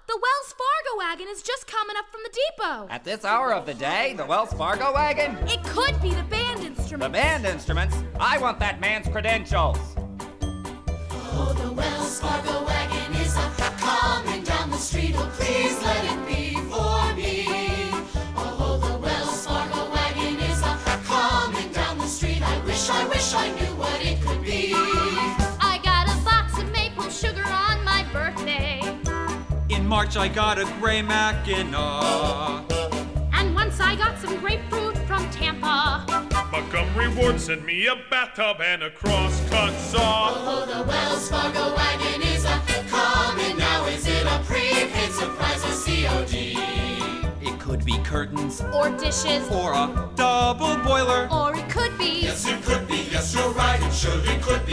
The Wells Fargo wagon is just coming up from the depot. At this hour of the day, the Wells Fargo wagon? It could be the band instruments. The band instruments? I want that man's credentials. Oh, the Wells Fargo wagon is coming down the street. Oh, please let it be for me. Oh, the Wells Fargo wagon is coming down the street. I wish I knew what it could be. I got a box of maple sugar on my birthday. In March I got a gray Mackinac. And once I got some grapefruit from Tampa. Montgomery Ward sent me a bathtub and a cross-cut saw. Oh, the Wells Fargo wagon is coming now. Is it a prepaid surprise or COD? It could be curtains. Or dishes. Or a double boiler. Or it could be. Yes, it could be. Yes, you're right. It surely could